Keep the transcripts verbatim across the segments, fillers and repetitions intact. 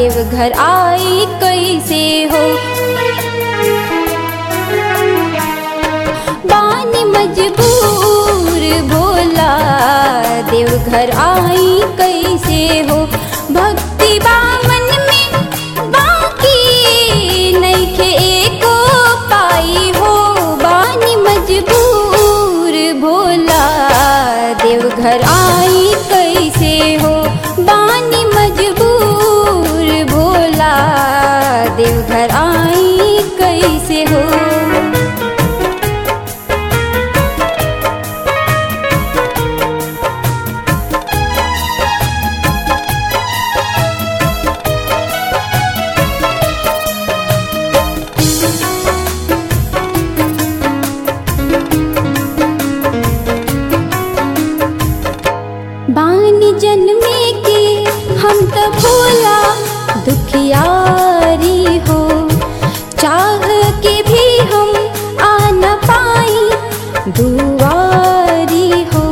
देवघर आई कैसे हो। बानी मजबूर भोला देवघर आई कैसे हो। भक्ति बामन में बाकी नइखे एको पाई हो। बानी मजबूर भोला देवघर आई कैसे हो। बानी मजबूर भोला देवघर आई कैसे हो। बानी जन्मे के हम तो भोला दुखियारी हो। चाह के भी हम आ न पाई दुआरी हो।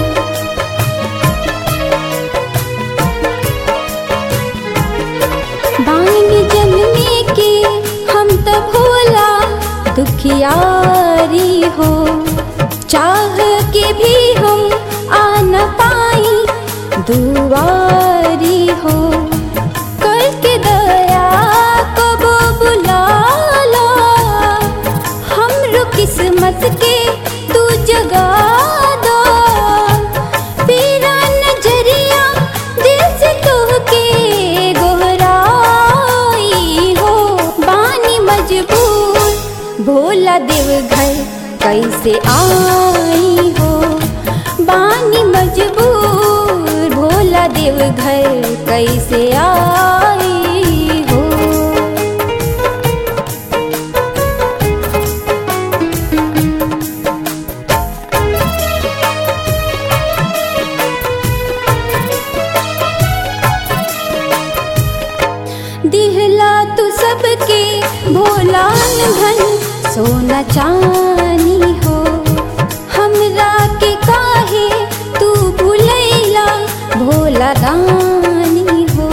बानी जन्मे के हम तो भोला दुखियारी हो। चाह के भी हम आ न पाई दुआरी हो। करके दया कबो बुलाला हमरो किस्मत के तू जगा दो। तेरा नजरिया दिल से तोहके गोहराई हो। बानी मजबूर भोला देवघर कैसे आई हो। बानी मजबूर भोला देवघर कैसे आई हो। दिहला तू सबके भोला धन सोना चांदी हो। हमरा के काहे तू भुलैला भोला दानी हो।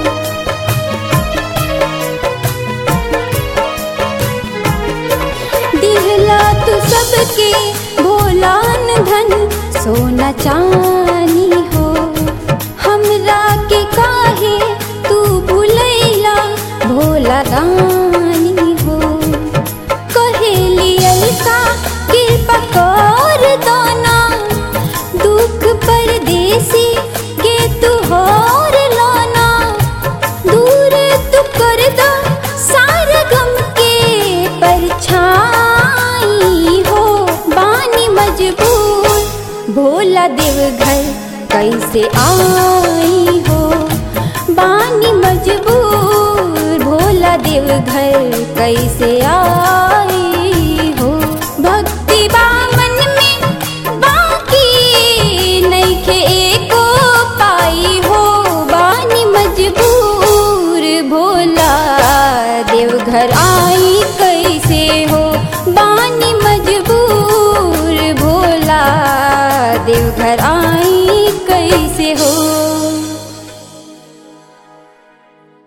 दिहला तू सबके भोला धन सोना चांदी हो। हमरा के काहे तू भुलैला भोला दानी हो। कहेली अलका कृपा कर दोना दुख परदेसी के तू होर लाना। दूर तू कर दो सारा गम के परछाई हो। बानी मजबूर भोला देवघर कैसे आई हो। बानी मजबूर भोला देवघर कैसे आई हो। भक्ति बामन में बाकी नइखे एको पाई हो। बानी मजबूर भोला देवघर आई कैसे हो। बानी मजबूर भोला देवघर आई कैसे हो।